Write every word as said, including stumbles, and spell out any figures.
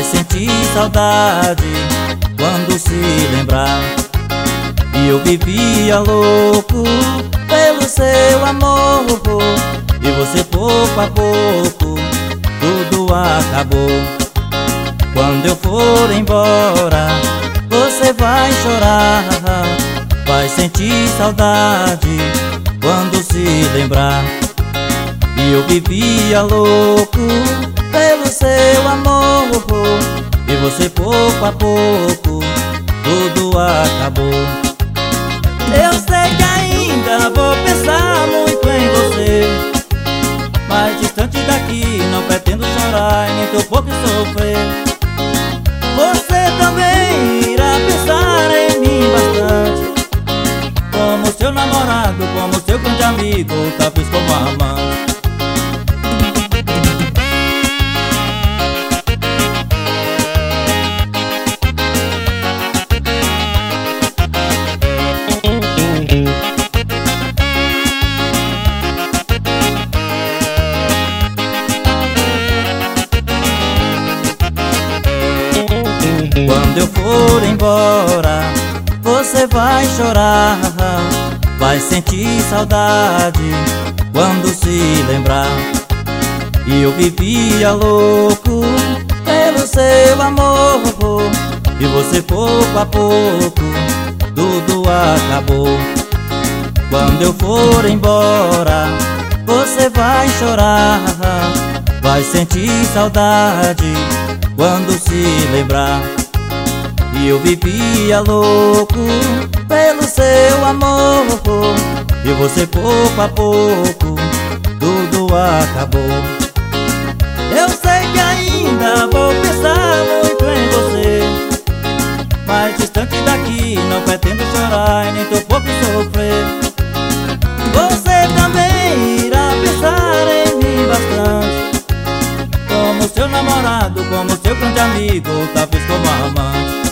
sentir saudade quando se lembrar. E eu vivia louco pelo seu amor, e você pouco a pouco tudo acabou. Quando eu for embora, você vai chorar, vai sentir saudade quando se lembrar. E eu vivia louco pelo seu amor, e você pouco a pouco tudo acabou. Eu sei que ainda vou pensar muito em você, mas distante daqui não pretendo chorar e nem tão pouco sofrer. Você também irá pensar em mim bastante, como seu namorado, como seu grande amigo, talvez como amante. Quando eu for embora, você vai chorar, vai sentir saudade quando se lembrar. E eu vivia louco pelo seu amor, e você pouco a pouco tudo acabou. Quando eu for embora, você vai chorar, vai sentir saudade quando se lembrar. E eu vivia louco pelo seu amor, e você pouco a pouco tudo acabou. Eu sei que ainda vou pensar muito em você, mas distante daqui não pretendo chorar e nem tão pouco sofrer. Você também irá pensar em mim bastante, como seu namorado, como seu grande amigo, talvez como amante.